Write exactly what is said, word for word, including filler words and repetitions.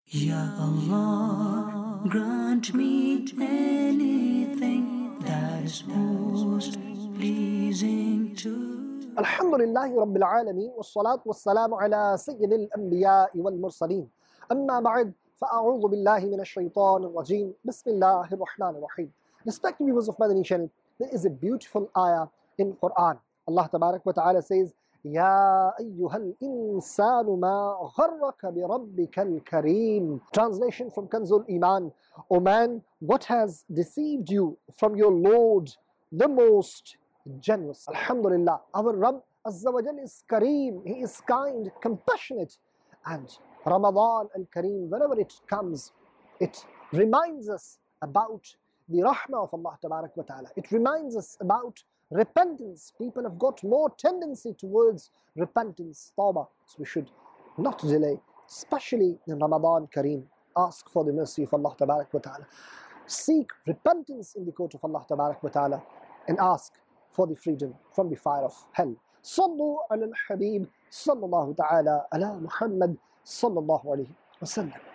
Ya Allah, grant me anything that is most pleasing to you. Alhamdulillahi Rabbil Alameen, wassalatu wassalamu ala sayyidil anbiya'i wal mursaleen. Amma ba'd, fa'a'udhu billahi minash shaitanir rajeem. Bismillahir rahmanir rahim. Respected viewers of Madani channel, there is a beautiful ayah in Quran. Allah Tabarak wa Ta'ala says, Ya ayyuhal insanu ma gharraka bi rabbikal kareem. Translation from Kanzul Iman. O man, what has deceived you from your Lord, the most generous? Alhamdulillah, our Rabb Azza wa Jal is Kareem. He is kind, compassionate. And Ramadan and Kareem, whenever it comes, it reminds us about the rahmah of Allah Tabarak wa Ta'ala. It reminds us about repentance. People have got more tendency towards repentance, tawbah. So we should not delay, especially in Ramadan Kareem. Ask for the mercy of Allah Tabarak wa Ta'ala. Seek repentance in the court of Allah Tabarak wa Ta'ala and ask for the freedom from the fire of hell. Sallu ala al-Habib, sallallahu ta'ala ala Muhammad, sallallahu alayhi wa sallam.